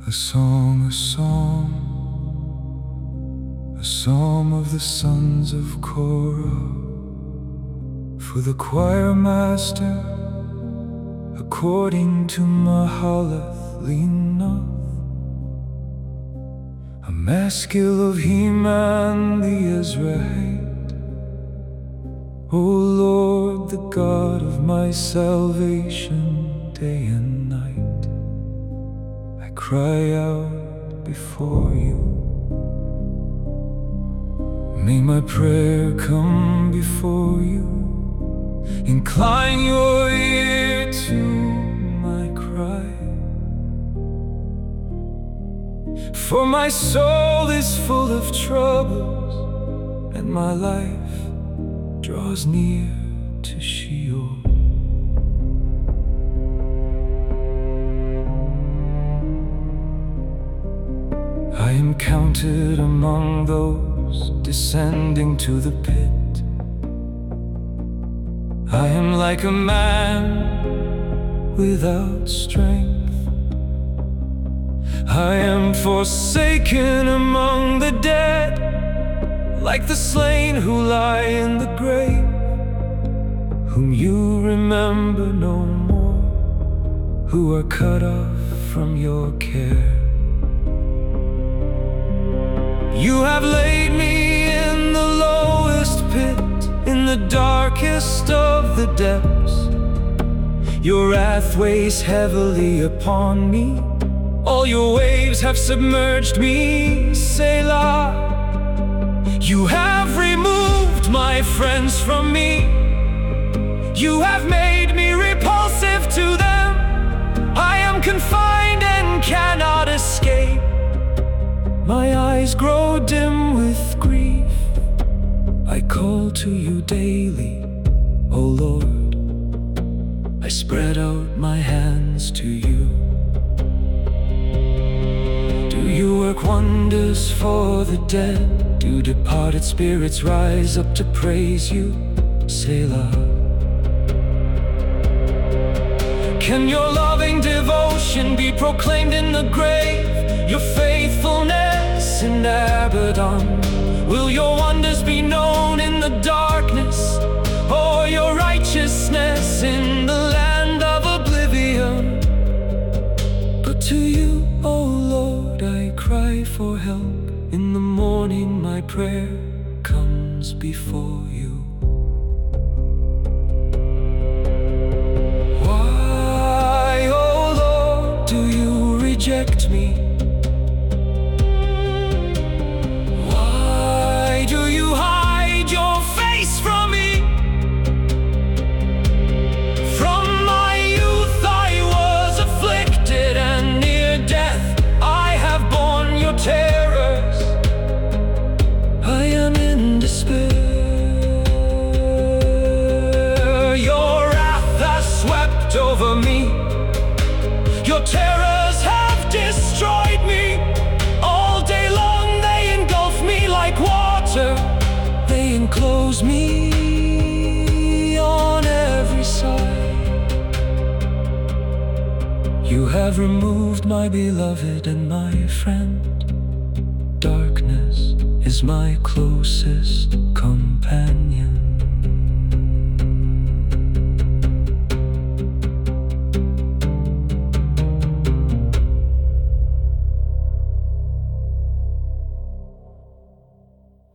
A song, a psalm of the sons of Korah, for the choir master, according to Mahalath Lenath, a maskil of Heman the Ezrahite. O Lord, the God of my salvation, day and night, I cry out before you. May my prayer come before you. Incline your ear to my cry. For my soul is full of troubles, and my life draws near to Sheol. I am counted among those descending to the pit. I am like a man without strength. I am forsaken among the dead, like the slain who lie in the grave, whom you remember no more, who are cut off from your care. You have laid me in the lowest pit, in the darkest of the depths. Your wrath weighs heavily upon me. All your waves have submerged me, Selah. You have removed my friends from me. You have made me repulsive to them. I am confined and cannot escape. My eyes grow dim with grief. I call to you daily, O Lord. I spread out my hands to you. Do you work wonders for the dead? Do departed spirits rise up to praise you, Selah? Can your loving devotion be proclaimed in the grave? Your faithfulness in Abaddon? Will your wonders be known in the darkness, or your righteousness in the land of oblivion? But to you, O Lord, I cry for help. In the morning my prayer comes before you. Why, O Lord, do you reject me? Over me, your terrors have destroyed me. All day long they engulf me like water. They enclose me on every side. You have removed my beloved and my friend. Darkness is my closest companion.